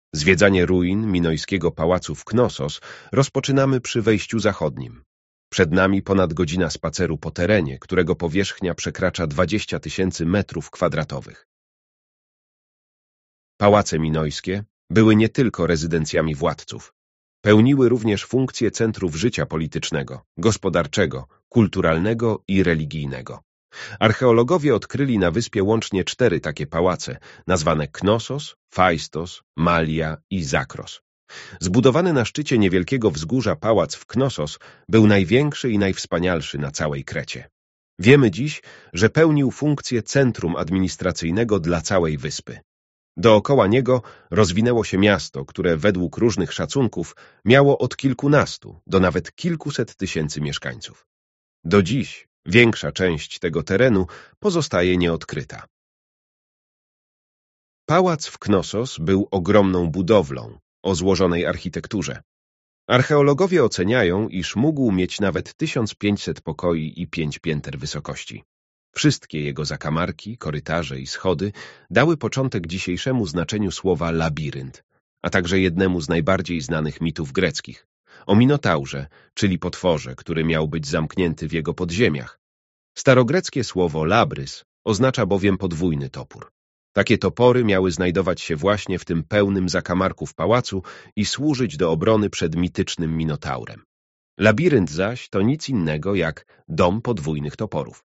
Zwiedzanie ruin minojskiego pałacu w Knossos rozpoczynamy przy wejściu zachodnim. Przed nami ponad godzina spaceru po terenie, którego powierzchnia przekracza 20 000 metrów kwadratowych. Pałace minojskie były nie tylko rezydencjami władców. Pełniły również funkcje centrów życia politycznego, gospodarczego, kulturalnego i religijnego. Archeologowie odkryli na wyspie łącznie 4 takie pałace, nazwane Knossos, Phaistos, Malia i Zakros. Zbudowany na szczycie niewielkiego wzgórza pałac w Knossos był największy i najwspanialszy na całej Krecie. Wiemy dziś, że pełnił funkcję centrum administracyjnego dla całej wyspy. Dookoła niego rozwinęło się miasto, które według różnych szacunków miało od kilkunastu do nawet kilkuset tysięcy mieszkańców. Do dziś większa część tego terenu pozostaje nieodkryta. Pałac w Knossos był ogromną budowlą o złożonej architekturze. Archeologowie oceniają, iż mógł mieć nawet 1500 pokoi i 5 pięter wysokości. Wszystkie jego zakamarki, korytarze i schody dały początek dzisiejszemu znaczeniu słowa labirynt, a także jednemu z najbardziej znanych mitów greckich, o Minotaurze, czyli potworze, który miał być zamknięty w jego podziemiach. Starogreckie słowo labrys oznacza bowiem podwójny topór. Takie topory miały znajdować się właśnie w tym pełnym zakamarku w pałacu i służyć do obrony przed mitycznym Minotaurem. Labirynt zaś to nic innego jak dom podwójnych toporów.